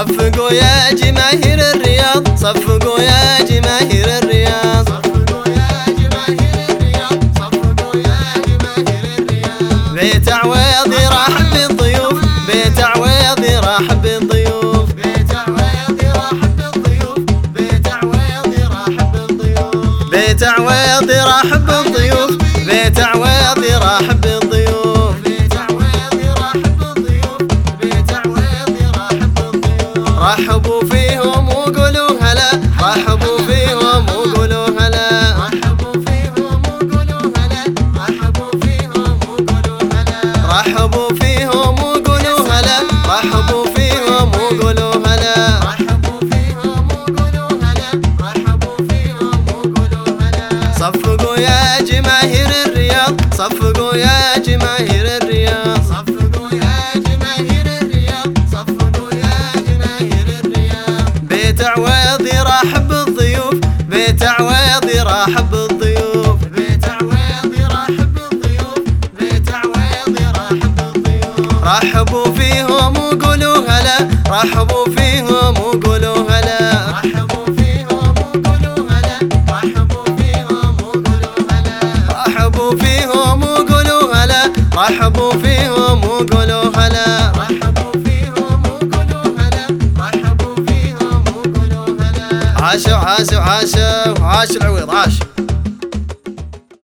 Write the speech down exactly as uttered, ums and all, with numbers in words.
صفقوا يا جماهير الرياض، صفقوا يا جماهير الرياض، صفقوا يا جماهير الرياض، صفقوا يا جماهير الرياض. بيت عويض يرحب بالضيوف، بيت عويض يرحب بالضيوف، بيت عويض يرحب بالضيوف، بيت عويض يرحب بالضيوف، بيت عويض يرحب بالضيوف، بيت عويض يرحب بالضيوف، بيت عويض يرحب بالضيوف، بيت عويض يرحب بالضيوف. رحبوا فيهم وقولوا هلا، رحبوا فيهم وقولوا هلا، رحبوا فيهم وقولوا هلا، رحبوا فيهم وقولوا هلا، رحبوا فيهم وقولوا هلا، رحبوا فيهم وقولوا هلا. رحبوا فيهم وقولوا هلا، رحبوا فيهم وقولوا هلا. صفقوا يا جماهير الرياض، صفقوا يا جماهير الرياض، صفقوا يا جماهير الرياض، صفقوا يا جماهير الرياض. بيت عويض يرحب بالضيوف، بيت عويض يرحب بالضيوف، بيت عويض يرحب بالضيوف، بيت عويض يرحب بالضيوف. رحبوا فيهم وقولوا هلا، رحبوا فيهم وقولوا هلا، رحبوا فيهم وقولوا هلا، رحبوا فيهم وقولوا هلا، رحبوا فيهم وقولوا هلا، رحبوا فيهم وقولوا هلا. رحبوا فيهم وقولوا هلا، رحبوا فيهم وقولوا هلا. عاشوا عاشوا عاشوا عاش العويض عاش.